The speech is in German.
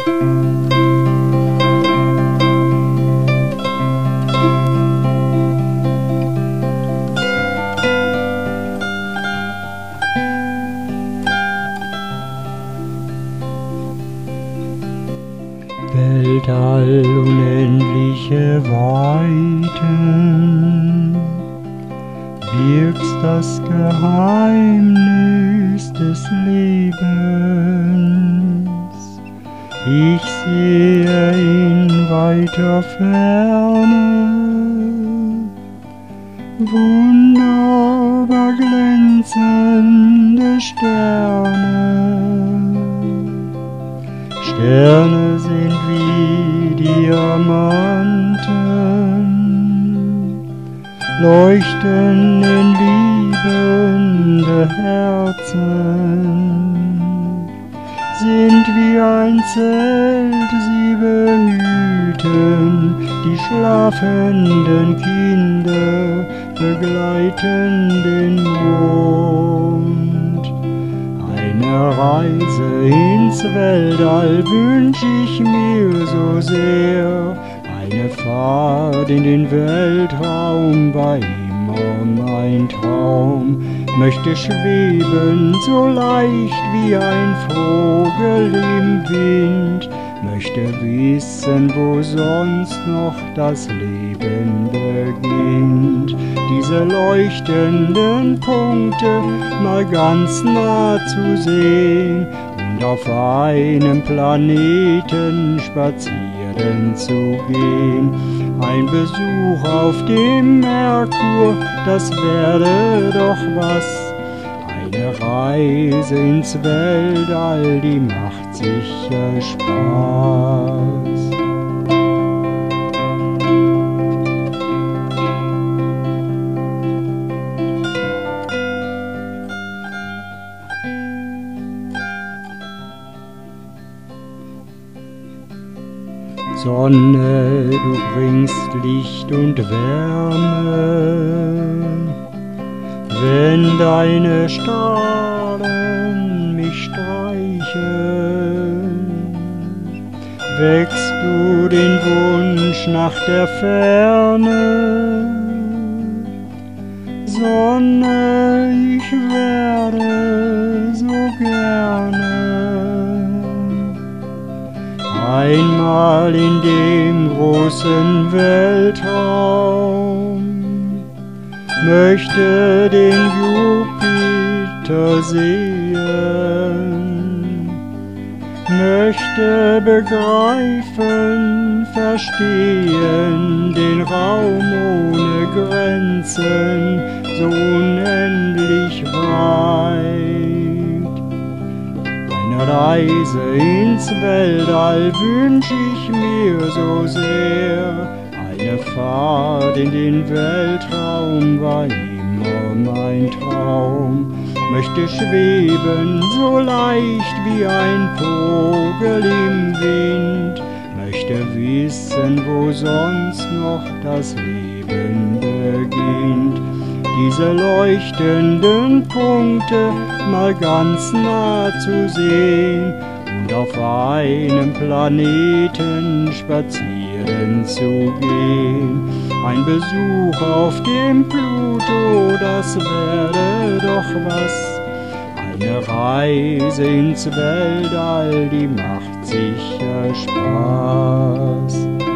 Weltall, unendliche Weiten, birgst das Geheimnis des Lebens. Ich sehe in weiter Ferne wunderbar glänzende Sterne. Sterne sind wie Diamanten, leuchten in liebende Herzen, sind wie ein Zelt, sie behüten die schlafenden Kinder, begleiten den Mond. Eine Reise ins Weltall wünsch ich mir so sehr, eine Fahrt in den Weltraum war immer mein Traum. Möchte schweben so leicht wie ein Vogel im Wind, möchte wissen, wo sonst noch das Leben beginnt. Diese leuchtenden Punkte mal ganz nah zu sehen und auf einem Planeten spazieren zu gehen. Ein Besuch auf dem Merkur, das wäre doch was. Eine Reise ins Weltall, die macht sicher Spaß. Sonne, du bringst Licht und Wärme, wenn deine Strahlen mich streichen, wächst du den Wunsch nach der Ferne. Sonne, ich werde so gerne einmal in dem großen Weltraum, möchte den Jupiter sehen, möchte begreifen, verstehen den Raum ohne Grenzen, so unendlich weit. Eine Reise ins Weltall wünsch ich mir so sehr, eine Fahrt in den Weltraum war immer mein Traum. Möchte schweben so leicht wie ein Vogel im Wind, möchte wissen, wo sonst noch das Leben beginnt. Diese leuchtenden Punkte mal ganz nah zu sehen und auf einem Planeten spazieren zu gehen. Ein Besuch auf dem Pluto, das wäre doch was. Eine Reise ins Weltall, die macht sicher Spaß.